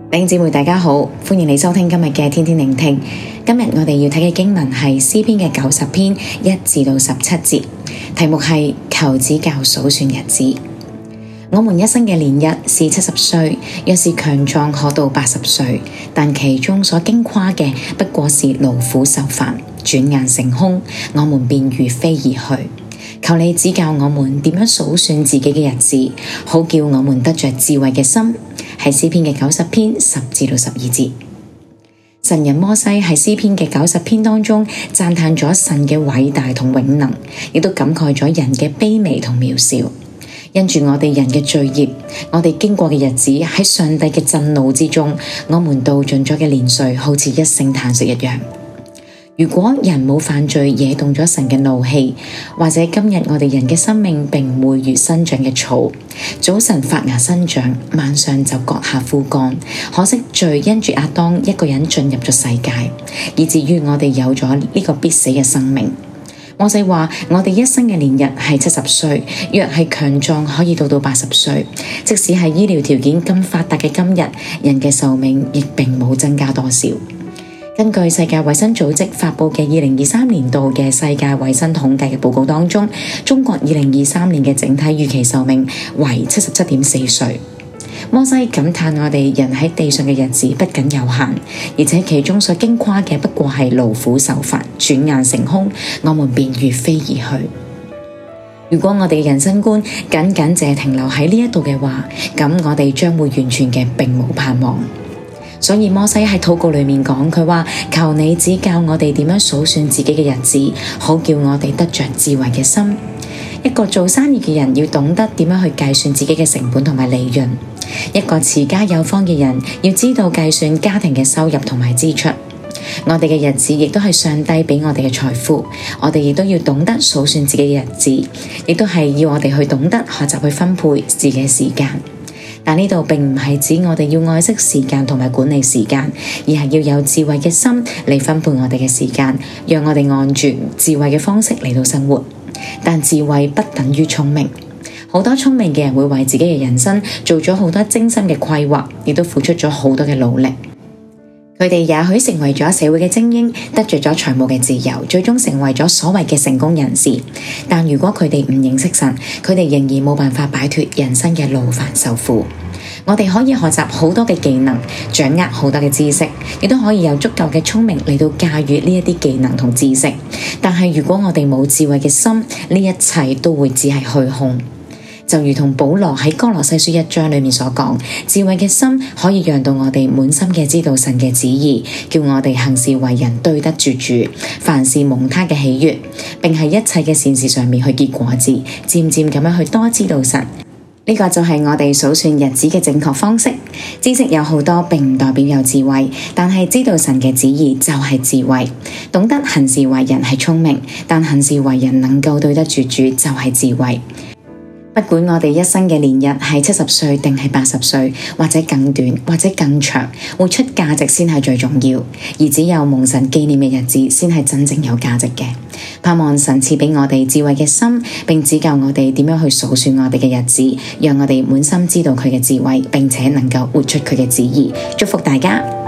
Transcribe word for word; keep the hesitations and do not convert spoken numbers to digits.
弟兄姊妹大家好，歡迎你收聽今日嘅天天聆聽。今日我哋要睇嘅經文係詩篇嘅九十篇一至到十七節，題目係求指教數算日子。我們一生嘅年日是七十歲，若是強壯可到八十歲，但其中所經誇嘅不過是勞苦受煩，轉眼成空，我們便如飛而去。求你指教我們點樣數算自己嘅日子，好叫我們得着智慧嘅心。係詩篇嘅九十篇十至到十二節。神人摩西喺詩篇嘅九十篇當中讚嘆咗神嘅偉大同永能，亦都感慨咗人嘅卑微同渺小。因住我哋人嘅罪孽，我哋經過嘅日子喺上帝嘅震怒之中，我們度盡咗嘅年歲好似一聲嘆息一樣。如果人冇犯罪惹動咗神嘅怒氣，或者今日我哋人嘅生命並唔會如生長嘅草，早晨發芽生長，晚上就割下枯乾。可惜罪因住亞當一個人進入咗世界，以至於我哋有咗呢個必死嘅生命。摩西話：我哋一生嘅年日係七十歲，若係強壯可以到到八十歲。即使係醫療條件咁發達嘅今日，人嘅壽命亦並冇增加多少。根據世界衛生組織發佈嘅二零二三年度嘅世界衛生統計嘅報告當中，中國二零二三年嘅整體預期壽命為七十七點四歲。摩西感嘆我哋人喺地上嘅日子不僅有限，而且其中所經誇嘅不過係勞苦受煩，轉眼成空，我們便如飛而去。如果我哋嘅人生觀僅僅淨係停留喺呢一度嘅話，咁我哋將會完全嘅並無盼望。所以摩西喺禱告裏面講，佢話：求你指教我哋點樣數算自己嘅日子，好叫我哋得着智慧嘅心。一個做生意嘅人要懂得點樣去計算自己嘅成本同埋利潤。一個持家有方嘅人要知道計算家庭嘅收入同埋支出。我哋嘅日子亦都係上帝俾我哋嘅財富，我哋亦都要懂得數算自己嘅日子，亦都係要我哋去懂得學習去分配自己嘅時間。但呢度並唔係指我哋要愛惜時間同埋管理時間，而係要有智慧嘅心嚟分配我哋嘅時間，讓我哋按住智慧嘅方式嚟到生活。但智慧不等於聰明，好多聰明嘅人會為自己嘅人生做咗好多精心嘅規劃，亦都付出咗好多嘅努力。佢哋也許成為咗社會嘅精英，得着咗財務嘅自由，最終成為咗所謂嘅成功人士。但如果佢哋唔認識神，佢哋仍然冇辦法擺脫人生嘅勞煩受苦。我哋可以學習好多嘅技能，掌握好多嘅知識，亦都可以有足夠嘅聰明嚟到駕馭呢一啲技能同知識。但係如果我哋冇智慧嘅心，呢一切都會只係虛空。就如同保羅喺哥羅西書一章裏面所講，智慧嘅心可以讓到我哋滿心嘅知道神嘅旨意，叫我哋行事為人對得住主，凡事蒙他嘅喜悅，並喺一切嘅善事上面去結果子，漸漸咁樣去多知道神。呢個就係我哋數算日子嘅正確方式。知識有好多，並唔代表有智慧，但係知道神嘅旨意就係智慧。懂得行事為人係聰明，但行事為人能夠對得住主就係智慧。不管我哋一生嘅年日係七十歲定係八十歲，或者更短或者更長，活出價值先係最重要。而只有蒙神紀念嘅日子，先係真正有價值嘅。盼望神賜俾我哋智慧嘅心，並指教我哋點樣去數算我哋嘅日子，讓我哋滿心知道佢嘅智慧，並且能夠活出佢嘅旨意。祝福大家。